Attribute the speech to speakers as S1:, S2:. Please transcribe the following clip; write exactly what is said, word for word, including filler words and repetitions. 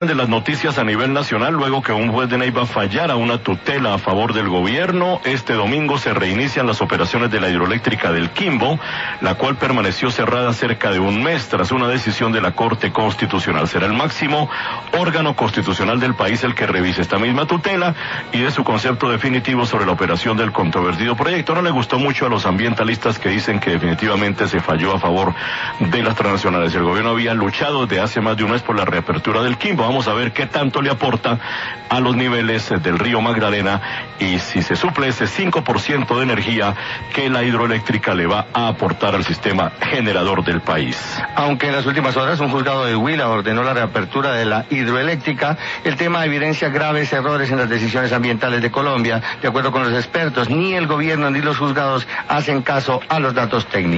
S1: De las noticias a nivel nacional, luego que un juez de Neiva fallara una tutela a favor del gobierno, este domingo se reinician las operaciones de la hidroeléctrica del Quimbo, la cual permaneció cerrada cerca de un mes tras una decisión de la Corte Constitucional. Será el máximo órgano constitucional del país el que revise esta misma tutela y dé su concepto definitivo sobre la operación del controvertido proyecto. No le gustó mucho a los ambientalistas que dicen que definitivamente se falló a favor de las transnacionales. El gobierno había luchado desde hace más de un mes por la reapertura del Quimbo. Vamos a ver qué tanto le aporta a los niveles del río Magdalena y si se suple ese cinco por ciento de energía que la hidroeléctrica le va a aportar al sistema generador del país.
S2: Aunque en las últimas horas un juzgado de Huila ordenó la reapertura de la hidroeléctrica, el tema evidencia graves errores en las decisiones ambientales de Colombia. De acuerdo con los expertos, ni el gobierno ni los juzgados hacen caso a los datos técnicos.